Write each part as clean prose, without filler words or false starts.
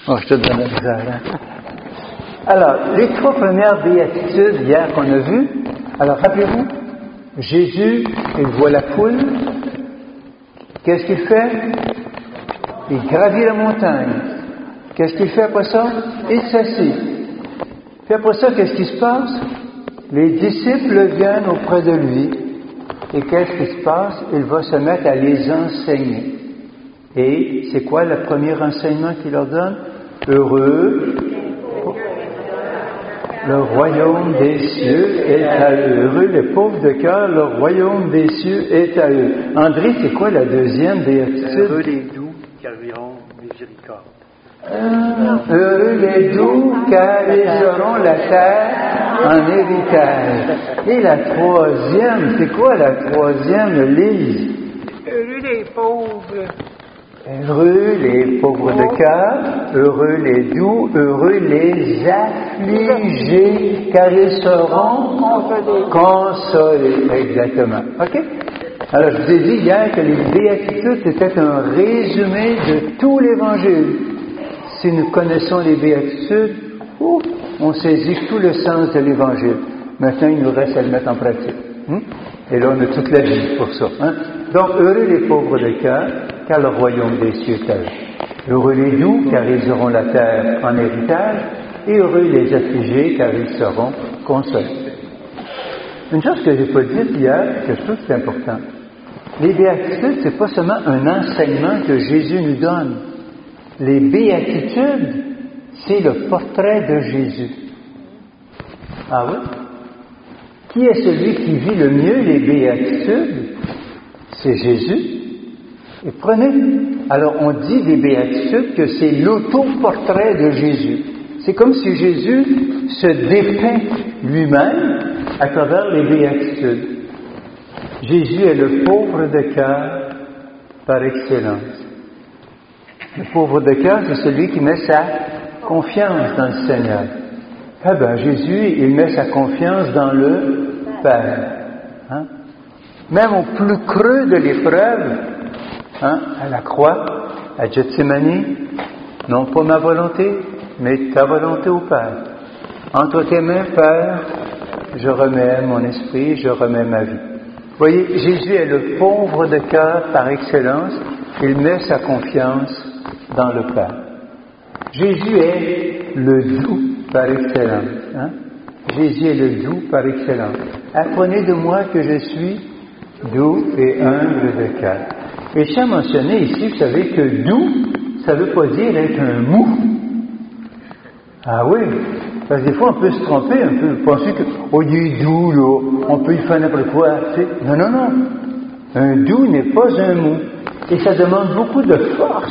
Oh, je te donne la misère, hein? Alors, les trois premières béatitudes hier qu'on a vues, alors rappelez-vous, Jésus, il voit la foule, qu'est-ce qu'il fait? Il gravit la montagne. Qu'est-ce qu'il fait après ça? Il s'assied. Puis après ça, qu'est-ce qui se passe? Les disciples viennent auprès de lui. Et qu'est-ce qui se passe? Il va se mettre à les enseigner. Et c'est quoi le premier enseignement qu'il leur donne? Heureux, le royaume des cieux est à eux. Heureux les pauvres de cœur, le royaume des cieux est à eux. André, c'est quoi la deuxième béatitude? Heureux les doux, car ils auront miséricorde. Heureux les doux, car ils auront la terre en héritage. Et la troisième, c'est quoi la troisième, Lise? Heureux les pauvres. Heureux les pauvres de cœur, heureux les doux, heureux les affligés, car ils seront consolés. Exactement. OK? Alors, je vous ai dit hier que les béatitudes, c'était un résumé de tout l'Évangile. Si nous connaissons les béatitudes, on saisit tout le sens de l'Évangile. Maintenant, il nous reste à le mettre en pratique. Et là, on a toute la vie pour ça. Donc, heureux les pauvres de cœur, car le royaume des cieux est à eux. Heureux les doux, car ils auront la terre en héritage. Et heureux les affligés, car ils seront consolés. Une chose que je n'ai pas dite hier, que je trouve que c'est important. Les béatitudes, c'est pas seulement un enseignement que Jésus nous donne. Les béatitudes, c'est le portrait de Jésus. Ah oui? Qui est celui qui vit le mieux les béatitudes? C'est Jésus. Et prenez, alors on dit des béatitudes que c'est l'autoportrait de Jésus. C'est comme si Jésus se dépeint lui-même à travers les béatitudes. Jésus est le pauvre de cœur par excellence. Le pauvre de cœur, c'est celui qui met sa confiance dans le Seigneur. Ah ben, Jésus, il met sa confiance dans le Père. Même au plus creux de l'épreuve, à la croix, à Gethsémani, non pas ma volonté, mais ta volonté au Père. Entre tes mains, Père, je remets mon esprit, je remets ma vie. Vous voyez, Jésus est le pauvre de cœur par excellence. Il met sa confiance dans le Père. Jésus est le doux par excellence. Jésus est le doux par excellence. Apprenez de moi que je suis doux et humble de cœur. Et je tiens à mentionner ici, vous savez que doux, ça ne veut pas dire être un mou. Ah oui, parce que des fois on peut se tromper, on peut penser que, oh il est doux là, on peut y faire n'importe quoi. Tu sais. Non, non, non. Un doux n'est pas un mou. Et ça demande beaucoup de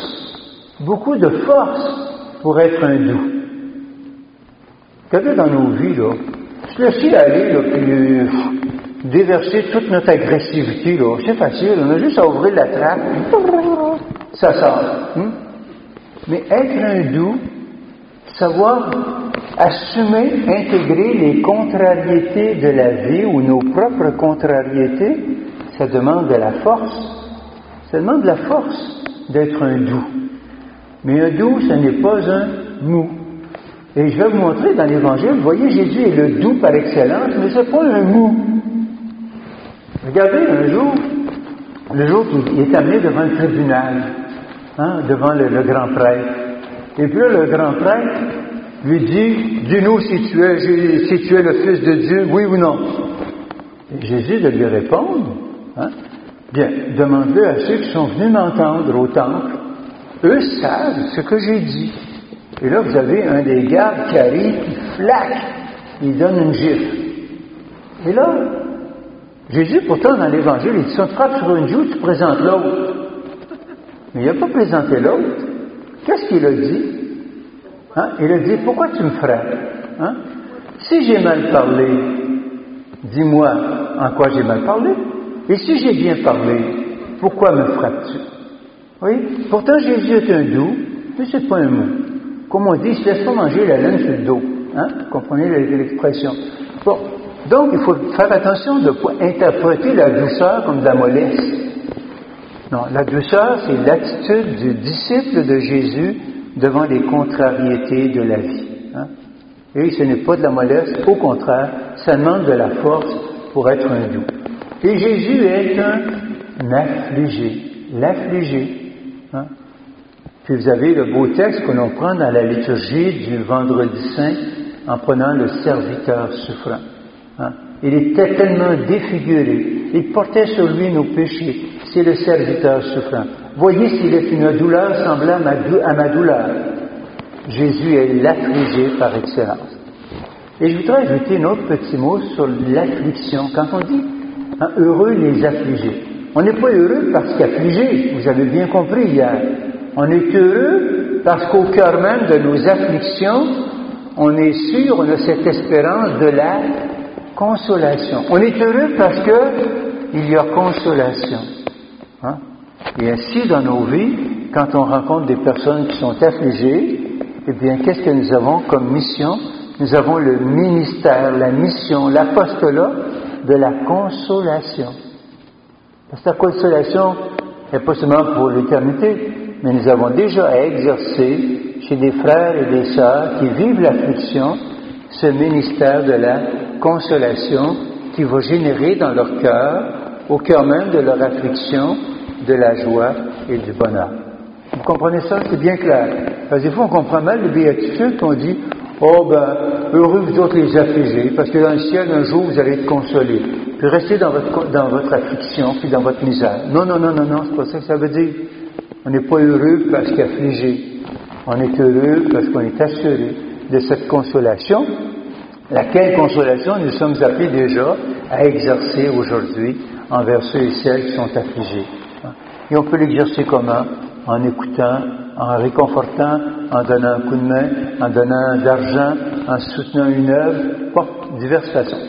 force pour être un doux. Regardez dans nos vies, là, se laisser aller, là, puis déverser toute notre agressivité, là, c'est facile, on a juste à ouvrir la trappe, puis ça sort. Mais être un doux, savoir assumer, intégrer les contrariétés de la vie ou nos propres contrariétés, ça demande de la force. Ça demande de la force d'être un doux. Mais un doux, ce n'est pas un mou. Et je vais vous montrer dans l'Évangile, vous voyez, Jésus est le doux par excellence, mais ce n'est pas un mou. Regardez un jour, le jour qu'il est amené devant le tribunal, devant le grand prêtre. Et puis là, le grand prêtre lui dit, dis-nous si tu es le Fils de Dieu, oui ou non. Et Jésus de lui répondre, bien, demande-le à ceux qui sont venus m'entendre au temple. Eux savent ce que j'ai dit. Et là, vous avez un des gardes qui arrive, qui flaque, il donne une gifle. Et là, Jésus, pourtant, dans l'Évangile, il dit, si on te frappe sur une joue, tu présentes l'autre. Mais il n'a pas présenté l'autre. Qu'est-ce qu'il a dit? Il a dit, pourquoi tu me frappes? Si j'ai mal parlé, dis-moi en quoi j'ai mal parlé. Et si j'ai bien parlé, pourquoi me frappes-tu? Oui, pourtant Jésus est un doux, mais c'est pas un mot. Comme on dit, il ne se laisse pas manger la laine sur le dos. Vous comprenez l'expression? Bon, donc il faut faire attention de ne pas interpréter la douceur comme de la mollesse. Non, la douceur, c'est l'attitude du disciple de Jésus devant les contrariétés de la vie. Hein? Et ce n'est pas de la mollesse, au contraire, ça demande de la force pour être un doux. Et Jésus est un affligé, l'affligé. Hein? Puis vous avez le beau texte que l'on prend dans la liturgie du vendredi saint en prenant le serviteur souffrant. Hein? Il était tellement défiguré, il portait sur lui nos péchés, c'est le serviteur souffrant. Voyez s'il est une douleur semblable à ma douleur. Jésus est l'affligé par excellence. Et je voudrais ajouter un autre petit mot sur l'affliction. Quand on dit hein, heureux les affligés, on n'est pas heureux parce qu'affligé, vous avez bien compris hier. On est heureux parce qu'au cœur même de nos afflictions, on est sûr, on a cette espérance de la consolation. On est heureux parce qu'il y a consolation. Hein? Et ainsi, dans nos vies, quand on rencontre des personnes qui sont affligées, eh bien, qu'est-ce que nous avons comme mission? Nous avons le ministère, la mission, l'apostolat de la consolation. Parce que la consolation n'est pas seulement pour l'éternité, mais nous avons déjà à exercer chez des frères et des sœurs qui vivent l'affliction, ce ministère de la consolation qui va générer dans leur cœur, au cœur même de leur affliction, de la joie et du bonheur. Vous comprenez ça? C'est bien clair. Parce que des fois, on comprend mal les béatitudes qu'on dit « Oh, heureux vous autres les affligés, parce que dans le ciel, un jour, vous allez être consolés. » Puis restez dans votre affliction, puis dans votre misère. Non, c'est pas ça que ça veut dire. On n'est pas heureux parce qu'affligé. On est heureux parce qu'on est assuré de cette consolation, laquelle consolation nous sommes appelés déjà à exercer aujourd'hui envers ceux et celles qui sont affligés. Et on peut l'exercer comment? En écoutant, en réconfortant, en donnant un coup de main, en donnant de l'argent, en soutenant une œuvre, diverses façons.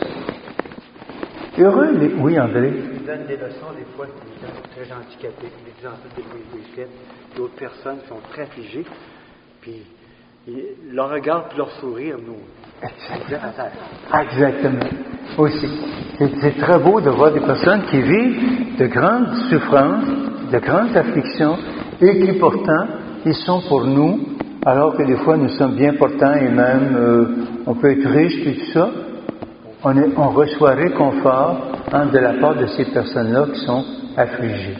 Heureux, oui, André? Il donne des leçons, des fois, des gens très handicapés, des exemples des fois, d'autres personnes qui sont très affligées, puis leur regard puis leur sourire nous Exactement. Aussi. C'est très beau de voir des personnes qui vivent de grandes souffrances, de grandes afflictions, et qui pourtant, ils sont pour nous, alors que des fois nous sommes bien portants et même on peut être riche et tout ça, on reçoit réconfort de la part de ces personnes-là qui sont affligées.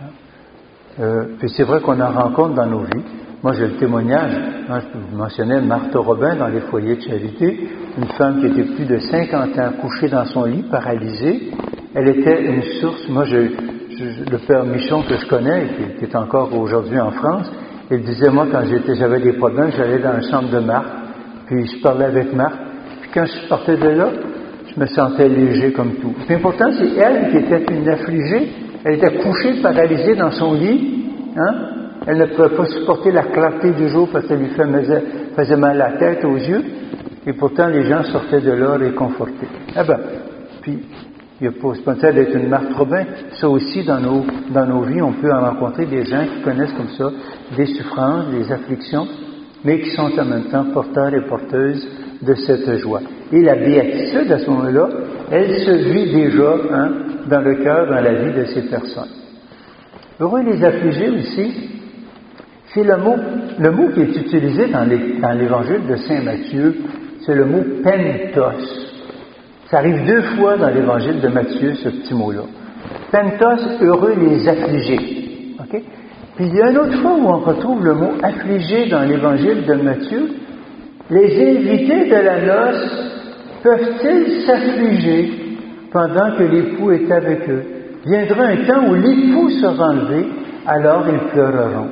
Puis c'est vrai qu'on en rencontre dans nos vies. Moi, j'ai le témoignage, je mentionnais Marthe Robin dans les foyers de charité, une femme qui était plus de 50 ans couchée dans son lit, paralysée. Elle était une source, moi, le père Michon que je connais, qui est encore aujourd'hui en France, il disait, moi, quand j'avais des problèmes, j'allais dans la chambre de Marthe, puis je parlais avec Marthe, puis quand je sortais de là, je me sentais léger comme tout. Mais pourtant, c'est elle qui était une affligée, elle était couchée, paralysée dans son lit, hein? Elle ne pouvait pas supporter la clarté du jour parce qu'elle lui faisait mal à la tête, aux yeux, et pourtant les gens sortaient de là réconfortés. Puis, il n'y a pas sponsor d'être une Marthe Robin, ça aussi dans nos vies, on peut en rencontrer des gens qui connaissent comme ça des souffrances, des afflictions, mais qui sont en même temps porteurs et porteuses de cette joie. Et la béatitude, à ce moment-là, elle se vit déjà dans le cœur, dans la vie de ces personnes. Heureux les affligés aussi, c'est le mot qui est utilisé dans l'évangile de Saint Matthieu, c'est le mot pentos. Ça arrive 2 fois dans l'évangile de Matthieu, ce petit mot-là. Pentos, heureux les affligés. Okay? Puis il y a une autre fois où on retrouve le mot affligé dans l'évangile de Matthieu. Les invités de la noce peuvent-ils s'affliger pendant que l'époux est avec eux? Viendra un temps où l'époux sera enlevé, alors ils pleureront.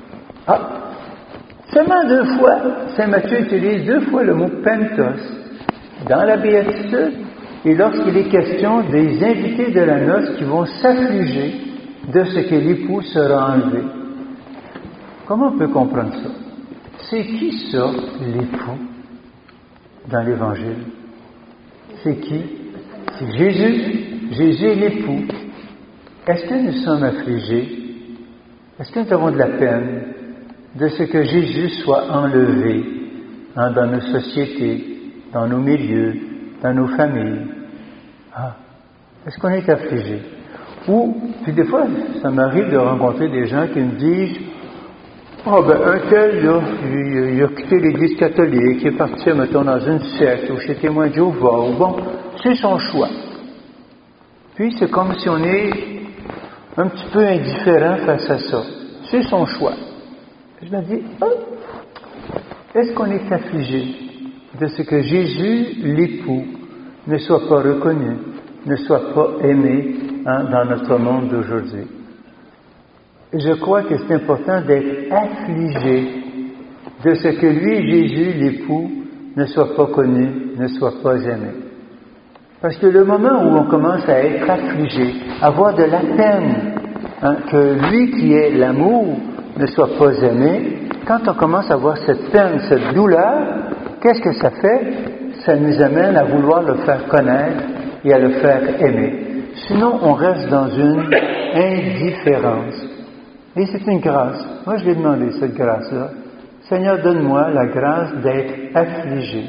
Seulement 2 fois, Saint Matthieu utilise 2 fois le mot pentos dans la béatitude et lorsqu'il est question des invités de la noce qui vont s'affliger de ce que l'époux sera enlevé. Comment on peut comprendre ça? C'est qui ça, l'époux, dans l'Évangile? C'est qui? C'est Jésus. Jésus est l'époux. Est-ce que nous sommes affligés? Est-ce que nous avons de la peine de ce que Jésus soit enlevé dans nos sociétés, dans nos milieux, dans nos familles? Est-ce qu'on est affligé? Puis des fois, ça m'arrive de rencontrer des gens qui me disent Un tel, là, il a quitté l'Église catholique, il est parti, mettons, dans une secte, ou chez Témoins de Jéhovah, ou bon, c'est son choix. Puis, c'est comme si on est un petit peu indifférent face à ça. C'est son choix. Je me dis, est-ce qu'on est affligé de ce que Jésus, l'époux, ne soit pas reconnu, ne soit pas aimé dans notre monde d'aujourd'hui? Je crois que c'est important d'être affligé de ce que lui, Jésus, l'époux, ne soit pas connu, ne soit pas aimé. Parce que le moment où on commence à être affligé, à avoir de la peine, que lui qui est l'amour ne soit pas aimé, quand on commence à avoir cette peine, cette douleur, qu'est-ce que ça fait? Ça nous amène à vouloir le faire connaître et à le faire aimer. Sinon, on reste dans une indifférence. Et c'est une grâce. Moi, je l'ai demandé, cette grâce-là. Seigneur, donne-moi la grâce d'être affligé.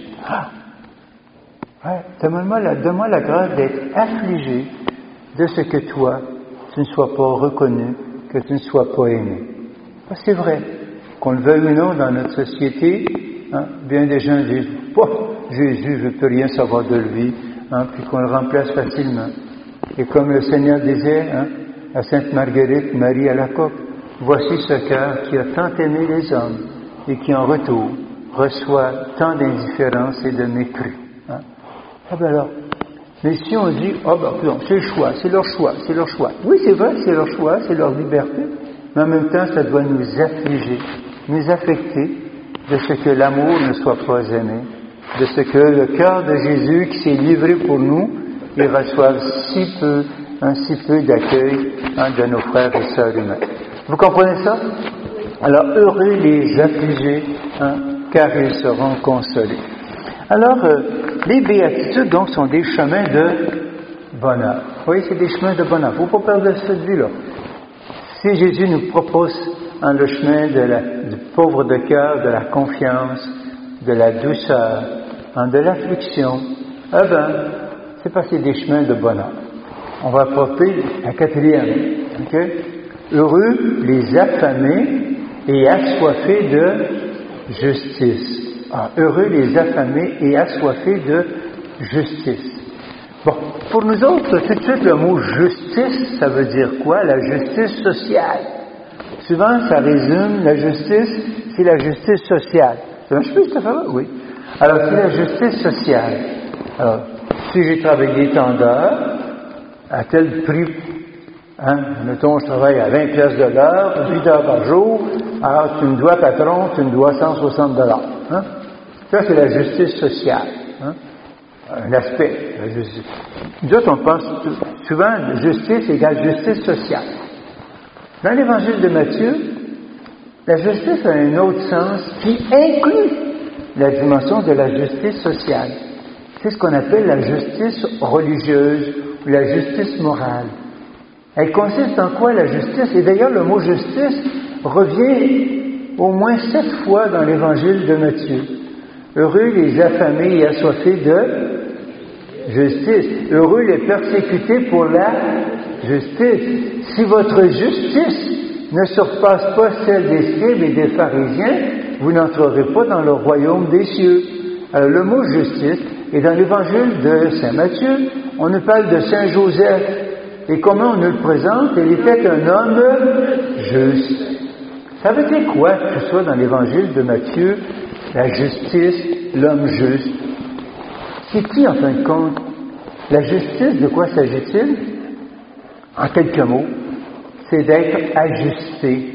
Donne-moi la grâce d'être affligé de ce que toi, tu ne sois pas reconnu, que tu ne sois pas aimé. Parce que c'est vrai, qu'on le veuille ou non dans notre société, bien des gens disent, Jésus, je ne peux rien savoir de lui, puis qu'on le remplace facilement. Et comme le Seigneur disait à Sainte Marguerite, Marie Alacoque, voici ce cœur qui a tant aimé les hommes et qui en retour reçoit tant d'indifférence et de mépris. Alors, mais si on dit, c'est le choix, c'est leur choix, c'est leur choix. Oui, c'est vrai, c'est leur choix, c'est leur liberté, mais en même temps, ça doit nous affliger, nous affecter de ce que l'amour ne soit pas aimé, de ce que le cœur de Jésus qui s'est livré pour nous, il reçoive si peu d'accueil de nos frères et sœurs humains. Vous comprenez ça? Alors, heureux les affligés, car ils seront consolés. Alors, les béatitudes, donc, sont des chemins de bonheur. Vous voyez, c'est des chemins de bonheur. Il ne faut pas perdre cette vue-là. Si Jésus nous propose le chemin du pauvre de cœur, de la confiance, de la douceur, de l'affliction, c'est parce que c'est des chemins de bonheur. On va apporter la quatrième. Okay? Heureux les affamés et assoiffés de justice. Heureux les affamés et assoiffés de justice. Bon, pour nous autres, tout de suite, le mot justice, ça veut dire quoi? La justice sociale. Souvent, ça résume la justice, c'est la justice sociale. Ça marche plus, cette affaire-là? Oui. Alors, c'est la justice sociale. Alors, si j'ai travaillé tant d'heures, à tel prix, mettons, je travaille à 20 pièces de l'heure, 8 heures par jour, alors tu me dois, patron, tu me dois 160 $. Ça, c'est la justice sociale. Un aspect de la justice. Nous autres, on pense souvent justice égale justice sociale. Dans l'Évangile de Matthieu, la justice a un autre sens qui inclut la dimension de la justice sociale. C'est ce qu'on appelle la justice religieuse ou la justice morale. Elle consiste en quoi la justice? Et d'ailleurs, le mot justice revient au moins 7 fois dans l'Évangile de Matthieu. Heureux les affamés et assoiffés de justice. Heureux les persécutés pour la justice. Si votre justice ne surpasse pas celle des scribes et des pharisiens, vous n'entrerez pas dans le royaume des cieux. Alors, le mot justice, et dans l'Évangile de Saint Matthieu, on nous parle de Saint Joseph. Et comment on nous le présente? Il était un homme juste. Ça veut dire quoi que ce soit dans l'Évangile de Matthieu, la justice, l'homme juste? C'est qui, en fin de compte? La justice, de quoi s'agit-il? En quelques mots, c'est d'être ajusté.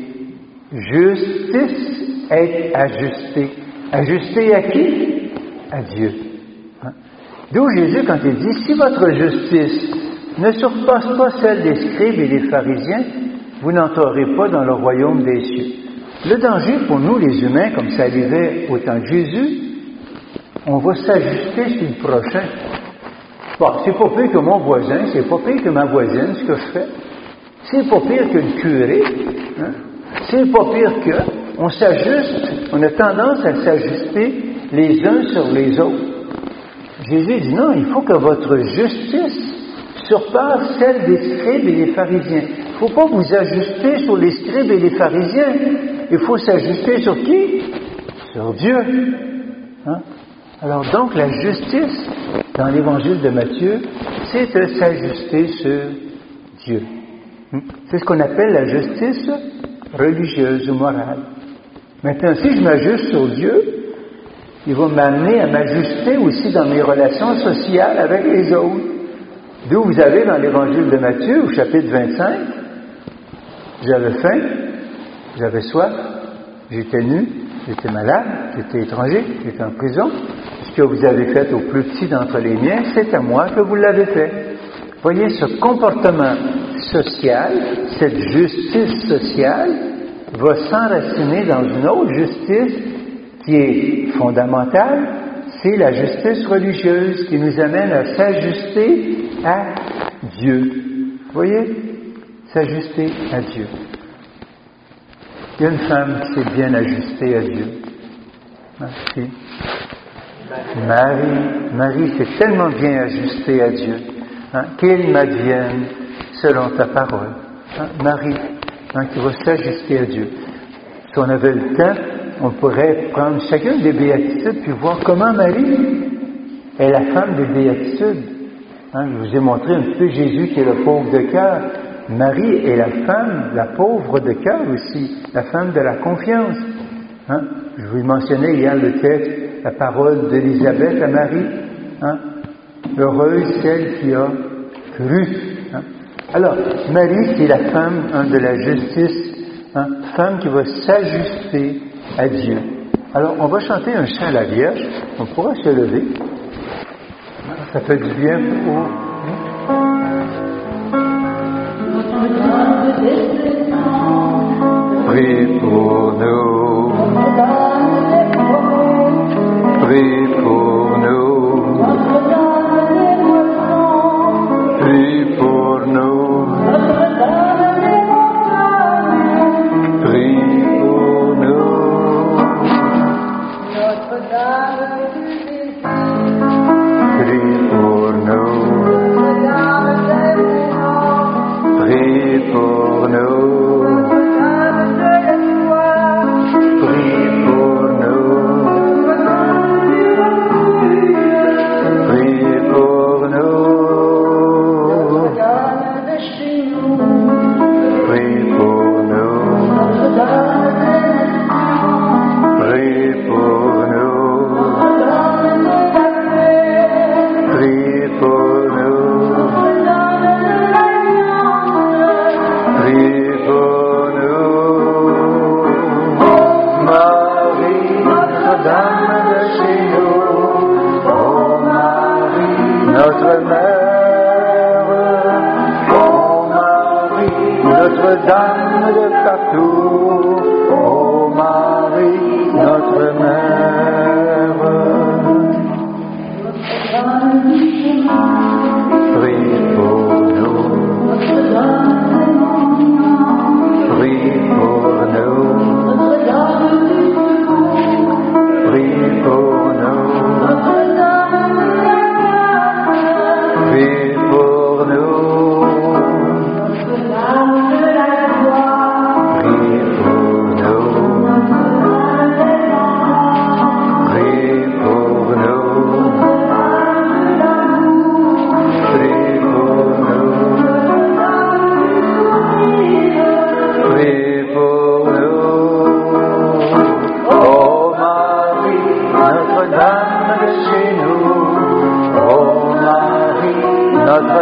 Justice, être ajusté. Ajusté à qui? À Dieu. D'où Jésus, quand il dit, si votre justice ne surpasse pas celle des scribes et des pharisiens, vous n'entrerez pas dans le royaume des cieux. Le danger pour nous, les humains, comme ça arrivait au temps de Jésus, on va s'ajuster sur le prochain. Bon, c'est pas pire que mon voisin, c'est pas pire que ma voisine, ce que je fais. C'est pas pire que le curé. C'est pas pire que... On s'ajuste, on a tendance à s'ajuster les uns sur les autres. Jésus dit non, il faut que votre justice surpasse celle des scribes et des pharisiens. Il ne faut pas vous ajuster sur les scribes et les pharisiens. il faut s'ajuster sur qui? Sur Dieu. Hein? Alors donc la justice dans l'évangile de Matthieu, c'est de s'ajuster sur Dieu. C'est ce qu'on appelle la justice religieuse ou morale. Maintenant, si je m'ajuste sur Dieu, il va m'amener à m'ajuster aussi dans mes relations sociales avec les autres. D'où vous avez dans l'évangile de Matthieu, au chapitre 25, j'avais faim, j'avais soif, j'étais nu, j'étais malade, j'étais étranger, j'étais en prison. Ce que vous avez fait au plus petit d'entre les miens, c'est à moi que vous l'avez fait. Voyez, ce comportement social, cette justice sociale, va s'enraciner dans une autre justice qui est fondamentale, c'est la justice religieuse qui nous amène à s'ajuster à Dieu. Vous voyez? S'ajuster à Dieu. Il y a une femme qui s'est bien ajustée à Dieu. Merci. Marie s'est tellement bien ajustée à Dieu. Qu'il m'advienne selon ta parole. Marie, qui va s'ajuster à Dieu. Si on avait le temps, on pourrait prendre chacune des béatitudes puis voir comment Marie est la femme des béatitudes. Je vous ai montré un petit peu Jésus qui est le pauvre de cœur. Marie est la femme, la pauvre de cœur aussi, la femme de la confiance. Je vous ai mentionné hier le texte, la parole d'Élisabeth à Marie. Heureuse celle qui a cru. Alors, Marie, c'est la femme de la justice, femme qui va s'ajuster à Dieu. Alors, on va chanter un chant à la Vierge. On pourra se lever. Ça fait du bien pour... Prie pour nous. Prie pour nous. Prie pour nous. Prie pour nous. Prie pour nous. Prie pour nous. Prie pour nous. Prie pour nous. Prie pour nous. Prie pour nous. Prie pour nous. Prie pour nous. Marie, Notre-Dame de chez nous. Oh Marie, notre mère. Oh Marie, Notre-Dame de partout. Oh Marie, notre mère. Prie pour nous. Prie pour nous. Prie pour nous. Prie pour nous. Prie pour nous. Prie pour nous. Prie pour nous. Prie pour nous. Oh Marie, Notre-Dame de chez nous. Oh Marie, notre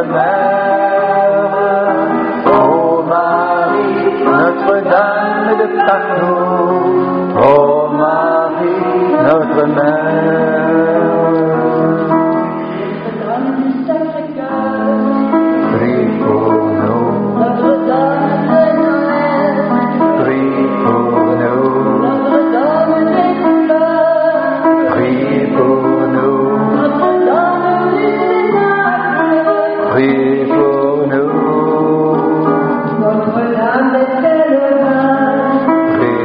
mère. Oh Marie, Notre-Dame de partout. Oh Marie, notre mère. Prie pour nous. Prie pour nous. Prie pour nous. Prie pour nous. Prie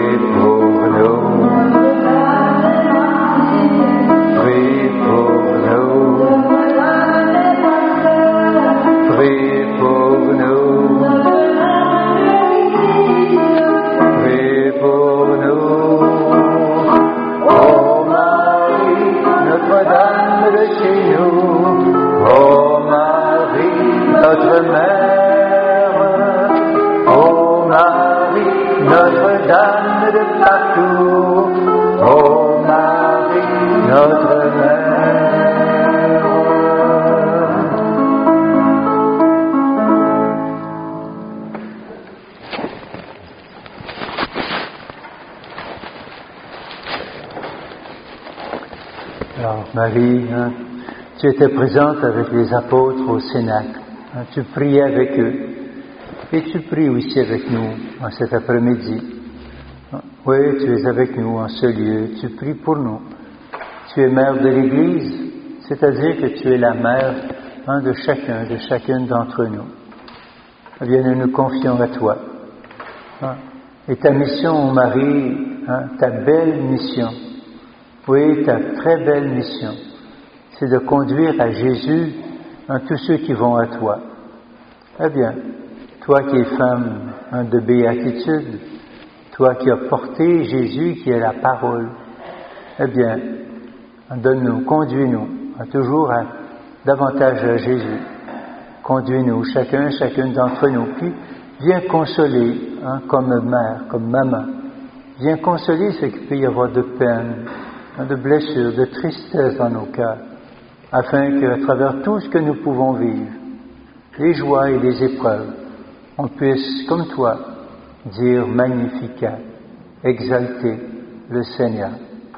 Alors, Marie, tu étais présente avec les apôtres au Cénacle. Tu priais avec eux. Et tu pries aussi avec nous en cet après-midi. Oui, tu es avec nous en ce lieu. Tu pries pour nous. Tu es mère de l'Église, c'est-à-dire que tu es la mère de chacune d'entre nous. Eh bien, nous nous confions à toi. Et ta mission, Marie, ta belle mission, oui, ta très belle mission, c'est de conduire à Jésus tous ceux qui vont à toi. Eh bien, toi qui es femme de béatitude, toi qui as porté Jésus qui est la parole, eh bien, donne-nous, conduis-nous toujours davantage à Jésus. Conduis-nous, chacune d'entre nous. Puis, viens consoler, comme mère, comme maman. Viens consoler ce qu'il peut y avoir de peine, de blessures, de tristesse dans nos cœurs, afin qu'à travers tout ce que nous pouvons vivre, les joies et les épreuves, on puisse, comme toi, dire Magnificat, exalter le Seigneur.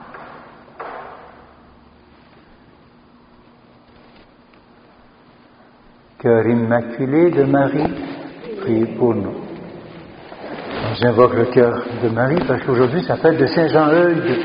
Cœur immaculé de Marie, priez pour nous. J'invoque le cœur de Marie parce qu'aujourd'hui, ça fête de Saint-Jean-Eudes.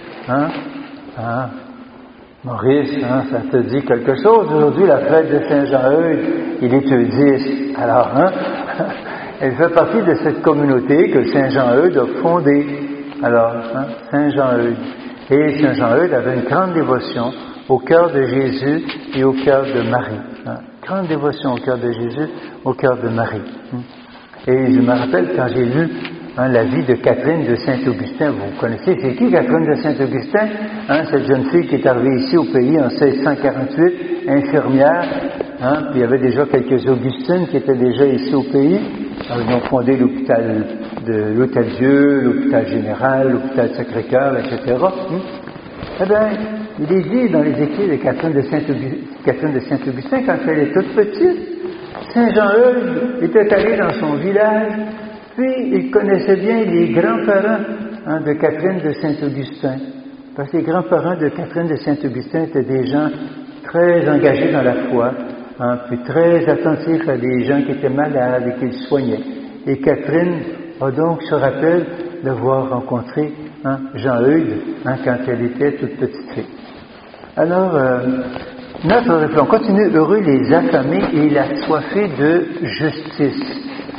Maurice, ça te dit quelque chose? Aujourd'hui, la fête de Saint-Jean-Eudes, il est le 10. Alors, elle fait partie de cette communauté que Saint-Jean-Eudes a fondée. Alors, Saint-Jean-Eudes. Et Saint-Jean-Eudes avait une grande dévotion au cœur de Jésus et au cœur de Marie. Grande dévotion au cœur de Jésus, au cœur de Marie. Et je me rappelle quand j'ai lu la vie de Catherine de Saint-Augustin. Vous connaissez, c'est qui Catherine de Saint-Augustin? Cette jeune fille qui est arrivée ici au pays en 1648, infirmière. Puis il y avait déjà quelques Augustines qui étaient déjà ici au pays. Alors, ils ont fondé l'hôpital de l'Hôtel-Dieu, l'hôpital général, l'hôpital Sacré-Cœur, etc. Eh bien, il est dit dans les écrits de Catherine de Saint-Augustin, quand elle est toute petite, Saint-Jean-Eudes était allé dans son village, puis il connaissait bien les grands-parents de Catherine de Saint-Augustin. Parce que les grands-parents de Catherine de Saint-Augustin étaient des gens très engagés dans la foi, puis très attentifs à des gens qui étaient malades et qu'ils soignaient. Et Catherine a donc se rappelle d'avoir rencontré Jean-Eudes quand elle était toute petite fille. Alors, notre réflexion continue. Heureux les affamés et assoiffés de justice.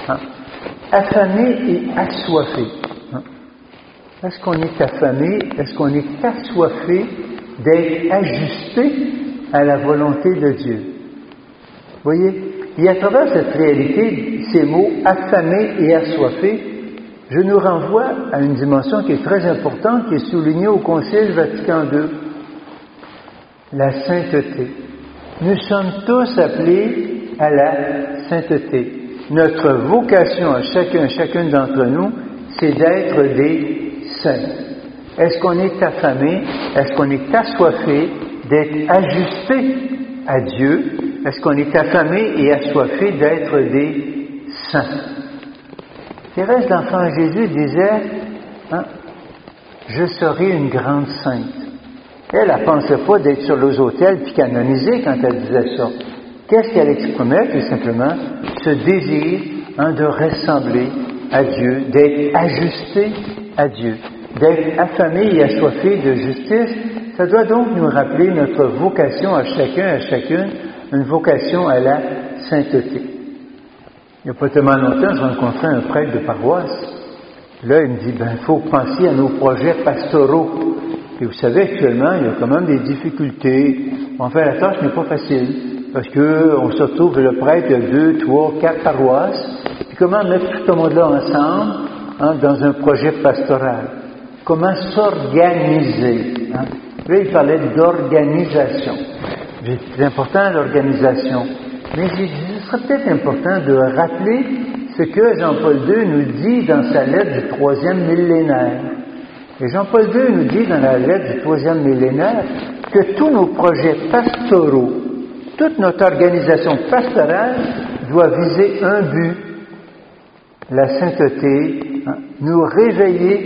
Affamés et assoiffés. Est-ce qu'on est affamé? Est-ce qu'on est assoiffé d'être ajusté à la volonté de Dieu? Vous voyez? Et à travers cette réalité, ces mots affamés et assoiffés, je nous renvoie à une dimension qui est très importante, qui est soulignée au Concile Vatican II, la sainteté. Nous sommes tous appelés à la sainteté. Notre vocation à chacune d'entre nous, c'est d'être des saints. Est-ce qu'on est affamé? Est-ce qu'on est assoiffé d'être ajusté à Dieu? Est-ce qu'on est affamé et assoiffé d'être des saints? Thérèse, l'enfant Jésus, disait je serai une grande sainte. Elle ne pensait pas d'être sur les autels puis canonisée quand elle disait ça. Qu'est-ce qu'elle exprimait? Tout simplement ce désir de ressembler à Dieu, d'être ajusté à Dieu, d'être affamé et assoiffé de justice. Ça doit donc nous rappeler notre vocation à chacune, une vocation à la sainteté. Il n'y a pas tellement longtemps, je rencontrais un prêtre de paroisse. Là, il me dit, il faut penser à nos projets pastoraux. Et vous savez, actuellement, il y a quand même des difficultés. Enfin, la tâche n'est pas facile. Parce qu'on se retrouve, le prêtre, il y a 2, 3, 4 paroisses. Puis comment mettre tout ce monde-là ensemble dans un projet pastoral? Comment s'organiser? Là, il parlait d'organisation. C'est important, l'organisation. Mais ce serait peut-être important de rappeler ce que Jean-Paul II nous dit dans sa lettre du 3e millénaire. Et Jean-Paul II nous dit dans la lettre du 3e millénaire que tous nos projets pastoraux, toute notre organisation pastorale doit viser un but, la sainteté, nous réveiller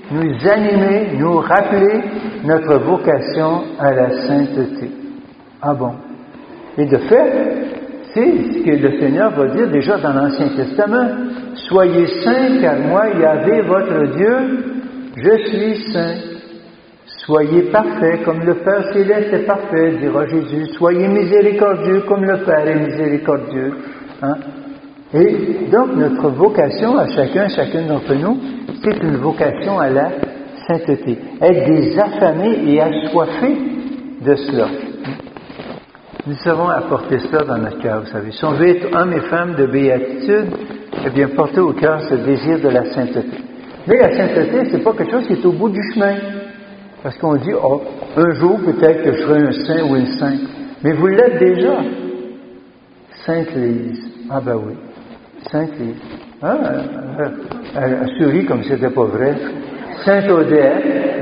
nous animer, nous rappeler notre vocation à la sainteté. Ah bon? Et de fait, c'est ce que le Seigneur va dire déjà dans l'Ancien Testament. Soyez saints, car moi, Yahvé, votre Dieu, je suis saint. Soyez parfaits, comme le Père céleste est parfait, dira Jésus. Soyez miséricordieux, comme le Père est miséricordieux. Hein? Et donc, notre vocation à chacune d'entre nous, c'est une vocation à la sainteté. Être des affamés et assoiffés de cela. Nous savons apporter cela dans notre cœur, vous savez. Si on veut être hommes et femmes de béatitude, eh bien, porter au cœur ce désir de la sainteté. Mais la sainteté, c'est pas quelque chose qui est au bout du chemin. Parce qu'on dit, oh, un jour, peut-être que je serai un saint ou une sainte. Mais vous l'êtes déjà. Sainte Lise. Ah ben oui. Sainte Lise. Ah, elle sourit comme si c'était pas vrai. Sainte Odette.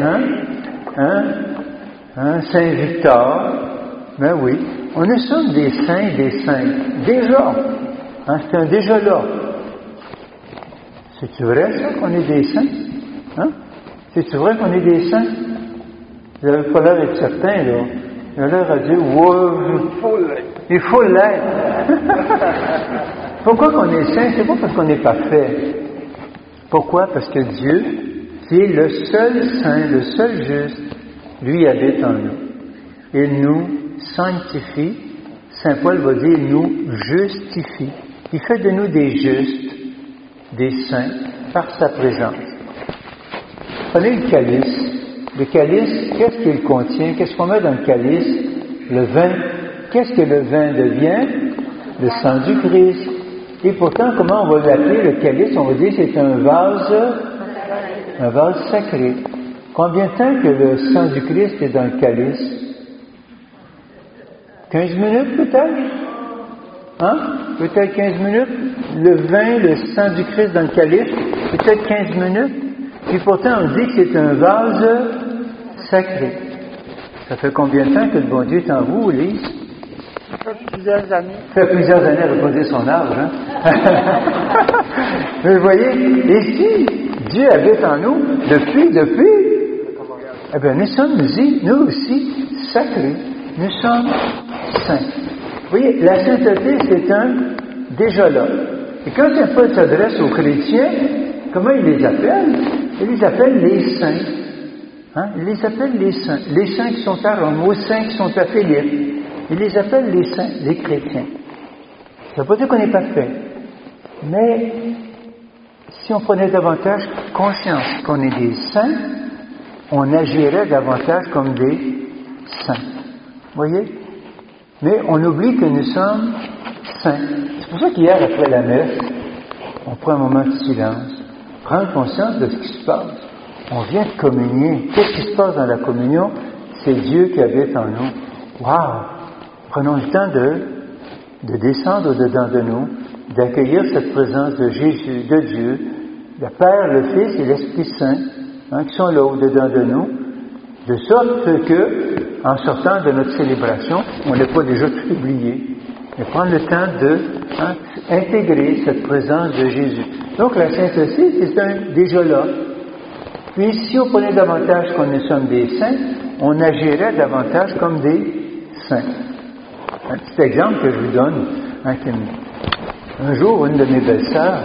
Saint Victor. Ben oui. On est sommes des saints et des saintes. Déjà. C'est un déjà là. C'est-tu vrai, ça, qu'on est des saints? C'est-tu vrai qu'on est des saints? Vous n'avez pas l'air d'être certain, là. Il a l'air à dire, wow, il faut l'être. Pourquoi qu'on est saint? C'est pas parce qu'on est parfait. Pourquoi? Parce que Dieu, qui est le seul saint, le seul juste, lui habite en nous. Il nous sanctifie. Saint Paul va dire, il nous justifie. Il fait de nous des justes, des saints, par sa présence. Prenez le calice. Le calice, qu'est-ce qu'il contient? Qu'est-ce qu'on met dans le calice? Le vin. Qu'est-ce que le vin devient? Le sang du Christ. Et pourtant, comment on va l'appeler le calice? On va dire que c'est un vase sacré. Combien de temps que le sang du Christ est dans le calice? 15 minutes peut-être? Peut-être 15 minutes? Le vin, le sang du Christ dans le calice, peut-être 15 minutes? Puis pourtant, on dit que c'est un vase sacré. Ça fait combien de temps que le bon Dieu est en vous, Lise? Ça fait plusieurs années. Ça fait plusieurs années à reposer son âge, hein? Mais vous voyez, et si Dieu habite en nous depuis, eh bien, nous sommes nous aussi sacrés. Nous sommes saints. Vous voyez, la sainteté, c'est un déjà là. Et quand Saint Paul s'adresse aux chrétiens, comment il les appelle? Il les appelle les saints. Il les appelle les saints. Les saints qui sont à Rome, aux saints qui sont à Philippe. Il les appelle les saints, les chrétiens. Ça ne veut pas dire qu'on est parfait. Mais si on prenait davantage conscience qu'on est des saints, on agirait davantage comme des saints. Vous voyez? Mais on oublie que nous sommes saints. C'est pour ça qu'hier, après la messe, on prend un moment de silence. Prendre conscience de ce qui se passe. On vient de communier. Qu'est-ce qui se passe dans la communion? C'est Dieu qui habite en nous. Wow! Prenons le temps de descendre au-dedans de nous, d'accueillir cette présence de Jésus, de Dieu, le Père, le Fils et l'Esprit Saint, qui sont là au-dedans de nous, de sorte que, en sortant de notre célébration, on n'ait pas déjà tout oublié, mais prendre le temps de intégrer cette présence de Jésus. Donc la sainteté, c'est déjà là. Puis si on prenait davantage qu'on nous sommes des saints, on agirait davantage comme des saints. Un petit exemple que je vous donne. Un jour, une de mes belles-sœurs,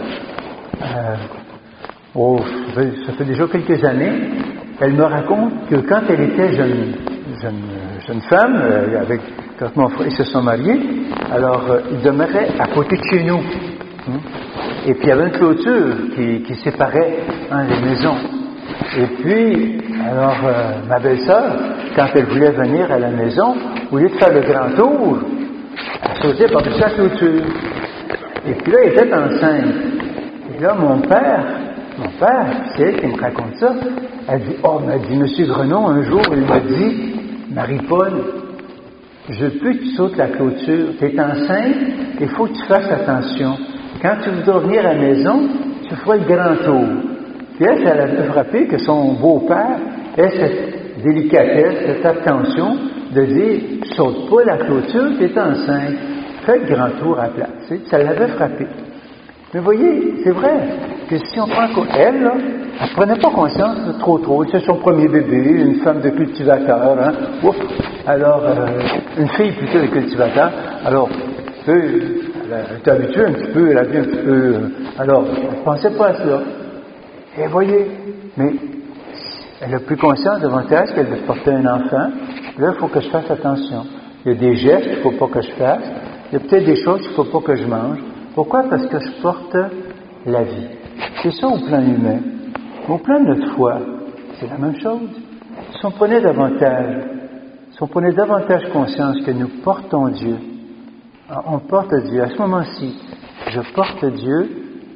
ça fait déjà quelques années, elle me raconte que quand elle était jeune femme, quand mon frère, ils se sont mariés, alors ils demeuraient à côté de chez nous. Et puis il y avait une clôture qui séparait les maisons. Et puis, alors, ma belle-sœur, quand elle voulait venir à la maison, au lieu de faire le grand tour, elle sautait par-dessus la clôture. Et puis là, elle était enceinte. Et là, mon père, c'est elle qui me raconte ça, elle dit, Monsieur Grenon, un jour, il m'a dit, Marie-Paul, je veux que tu sautes la clôture. Tu es enceinte, il faut que tu fasses attention. Quand tu voudras venir à la maison, tu feras le grand tour. Puis elle, ça l'a frappé que son beau-père ait cette délicatesse, cette attention de dire, saute pas la clôture, tu es enceinte. Fais le grand tour à la place. Ça l'avait frappé. Mais voyez, c'est vrai. que si on prend elle, là, elle ne prenait pas conscience trop. C'est son premier bébé, une femme de cultivateur, hein. Ouf. Alors, une fille plutôt de cultivateur. Alors, elle était habituée un petit peu, elle a vu un petit peu. Alors, elle ne pensait pas à cela. Et voyez, mais elle a pris conscience davantage qu'elle portait un enfant. Là, il faut que je fasse attention. Il y a des gestes qu'il ne faut pas que je fasse. Il y a peut-être des choses qu'il ne faut pas que je mange. Pourquoi? Parce que je porte la vie. C'est ça au plan humain. Au plan de notre foi, c'est la même chose. Si on prenait davantage conscience que nous portons Dieu, on porte Dieu, à ce moment-ci, je porte Dieu,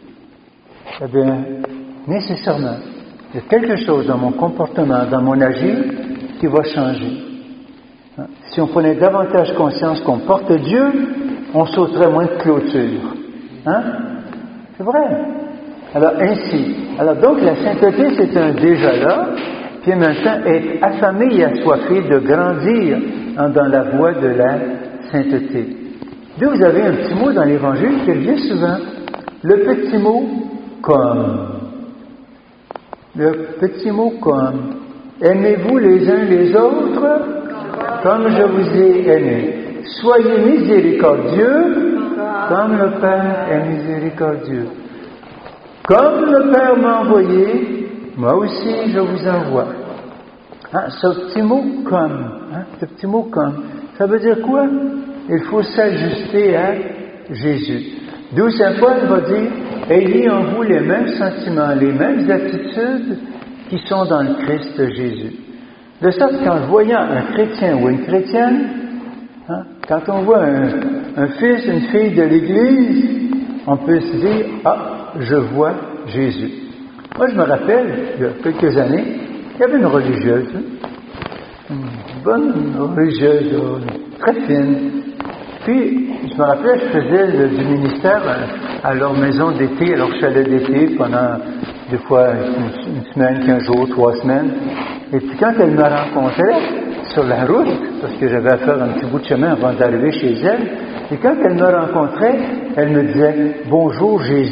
eh bien, nécessairement, il y a quelque chose dans mon comportement, dans mon agir, qui va changer. Si on prenait davantage conscience qu'on porte Dieu, on sauterait moins de clôture. Hein? C'est vrai. Alors, ainsi. Alors, donc, la sainteté, c'est un déjà là, puis maintenant, être affamé et assoiffé de grandir dans la voie de la sainteté. Là, vous avez un petit mot dans l'Évangile qui revient souvent. Le petit mot « comme ». Le petit mot « comme ». Aimez-vous les uns les autres comme je vous ai aimés. Soyez miséricordieux comme le Père est miséricordieux. Comme le Père m'a envoyé, moi aussi je vous envoie. Hein, ce petit mot « comme », ce petit mot « comme », ça veut dire quoi? Il faut s'ajuster à Jésus. D'où Saint Paul va dire « Ayez en vous les mêmes sentiments, les mêmes attitudes qui sont dans le Christ Jésus. » De sorte qu'en voyant un chrétien ou une chrétienne, quand on voit un fils, une fille de l'Église, on peut se dire « Ah, je vois Jésus. » Moi, je me rappelle, il y a quelques années, il y avait une religieuse, une bonne religieuse, très fine. Puis, je me rappelle, je faisais du ministère à leur maison d'été, à leur chalet d'été, pendant des fois une semaine, 15 jours, 3 semaines. Et puis quand elle me rencontrait sur la route, parce que j'avais à faire un petit bout de chemin avant d'arriver chez elle, et quand elle me rencontrait, elle me disait « Bonjour Jésus ».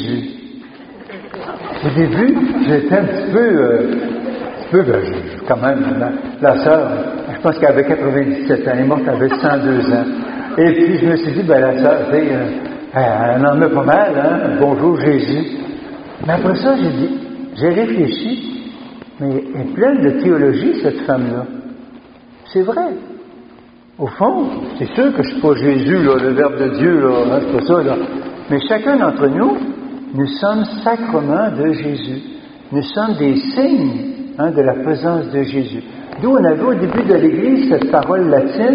Au début, j'étais un petit peu, quand même, la sœur, je pense qu'elle avait 97 ans, elle est morte, elle avait 102 ans. Et puis je me suis dit, la sœur, elle en met pas mal, hein, bonjour Jésus. Mais après ça, j'ai réfléchi, mais elle est pleine de théologie, cette femme-là. C'est vrai. Au fond, c'est sûr que je ne suis pas Jésus, là, le Verbe de Dieu, là, hein, c'est pas ça, là. Mais chacun d'entre nous, nous sommes sacrements de Jésus. Nous sommes des signes de la présence de Jésus. D'où on avait au début de l'Église cette parole latine,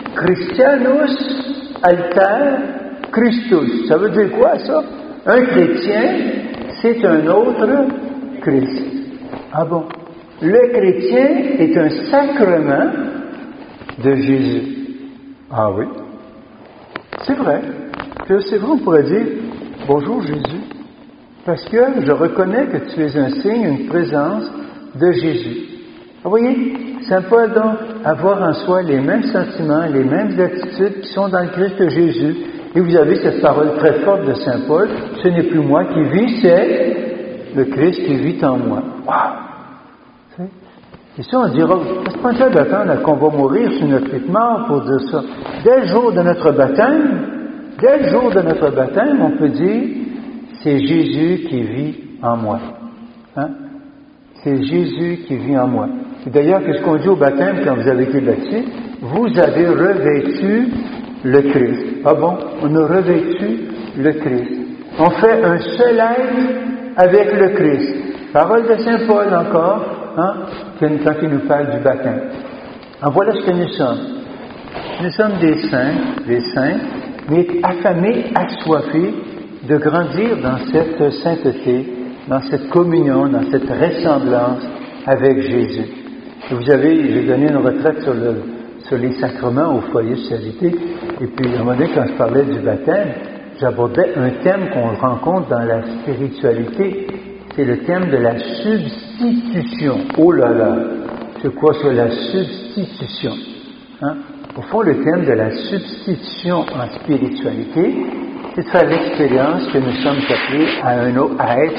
Christianus alter Christus. Ça veut dire quoi, ça? Un chrétien, c'est un autre Christ. Ah bon? Le chrétien est un sacrement de Jésus. Ah oui? C'est vrai. C'est vrai, on pourrait dire, bonjour Jésus. Parce que je reconnais que tu es un signe, une présence de Jésus. Vous voyez, Saint Paul donc, avoir en soi les mêmes sentiments, les mêmes attitudes qui sont dans le Christ Jésus. Et vous avez cette parole très forte de Saint Paul, ce n'est plus moi qui vis, c'est le Christ qui vit en moi. Waouh! Et ça, on dira, c'est pas ça d'attendre qu'on va mourir sur notre lit de mort pour dire ça. Dès le jour de notre baptême, on peut dire, c'est Jésus qui vit en moi. C'est Jésus qui vit en moi. Et d'ailleurs, qu'est-ce qu'on dit au baptême quand vous avez été baptisé? Vous avez revêtu le Christ. Ah bon? On a revêtu le Christ. On fait un seul être avec le Christ. Parole de Saint Paul encore, quand il nous parle du baptême. Alors voilà ce que nous sommes. Nous sommes des saints, mais affamés, assoiffés de grandir dans cette sainteté, dans cette communion, dans cette ressemblance avec Jésus. Et vous avez, j'ai donné une retraite sur les sacrements au foyer de charité, et puis à un moment donné, quand je parlais du baptême, j'abordais un thème qu'on rencontre dans la spiritualité, c'est le thème de la substitution. Oh là là, c'est quoi sur la substitution? Au fond, le thème de la substitution en spiritualité, c'est de faire l'expérience que nous sommes appelés à être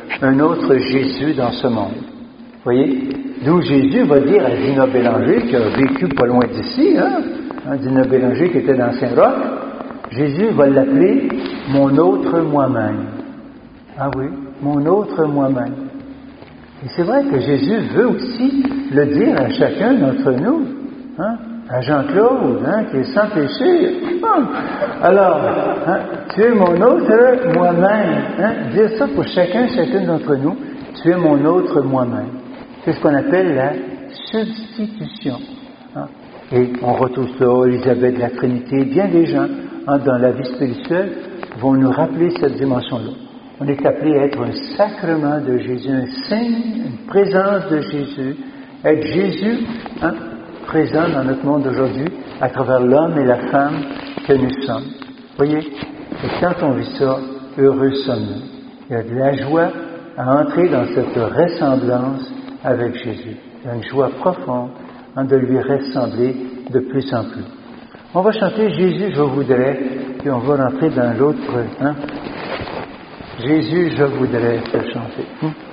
un autre Jésus dans ce monde. Vous voyez? D'où Jésus va dire à Dina Bélanger, qui a vécu pas loin d'ici, Dina Bélanger qui était dans Saint-Roch, Jésus va l'appeler « mon autre moi-même ». Ah oui, mon autre moi-même. Et c'est vrai que Jésus veut aussi le dire à chacun d'entre nous, à Jean-Claude, qui est sans péché. Alors, tu es mon autre moi-même. Dire ça pour chacune d'entre nous, tu es mon autre moi-même. C'est ce qu'on appelle la substitution. Et on retrouve ça, Élisabeth de la Trinité, bien des gens dans la vie spirituelle vont nous rappeler cette dimension-là. On est appelé à être un sacrement de Jésus, un signe, une présence de Jésus, être Jésus présent dans notre monde d'aujourd'hui à travers l'homme et la femme que nous sommes. Vous voyez? Et quand on vit ça, heureux sommes-nous. Il y a de la joie à entrer dans cette ressemblance avec Jésus. Il y a une joie profonde de lui ressembler de plus en plus. On va chanter Jésus, je voudrais, puis on va rentrer dans l'autre. Jésus, je voudrais te chanter.